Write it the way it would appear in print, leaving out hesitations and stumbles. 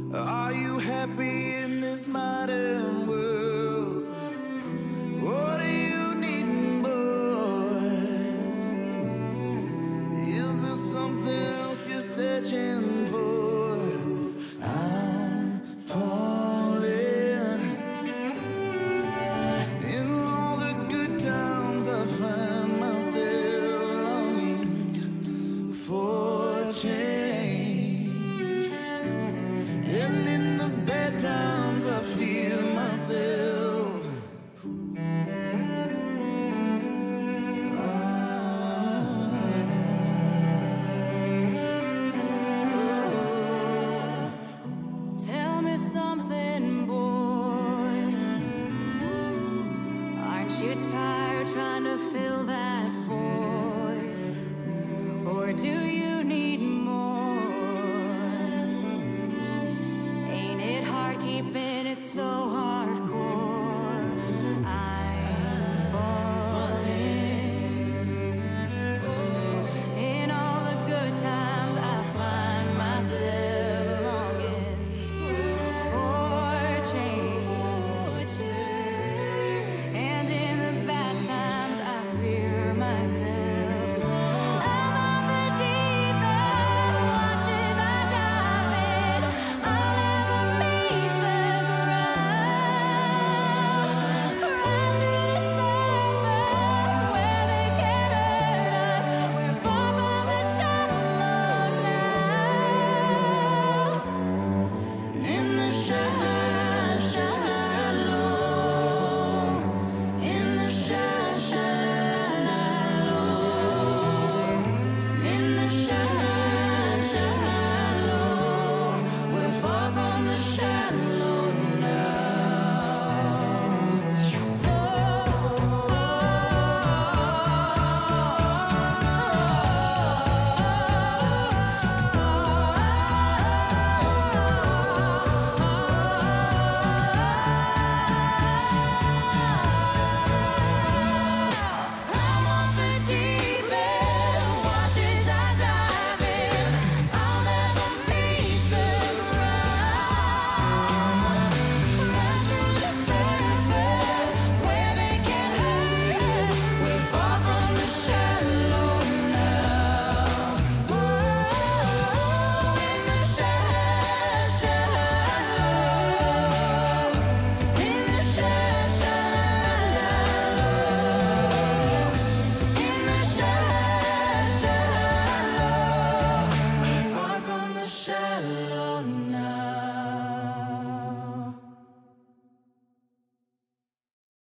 Are you happy in this modern world? What are you needing, boy? Is there something else you're searching for? I'm falling. In all the good times I find myself longing for change. And in the bad times I feel myself Tell me something, boy. Aren't you tired trying to fill that void? Or do you need more? Ain't it hard keeping it so hard?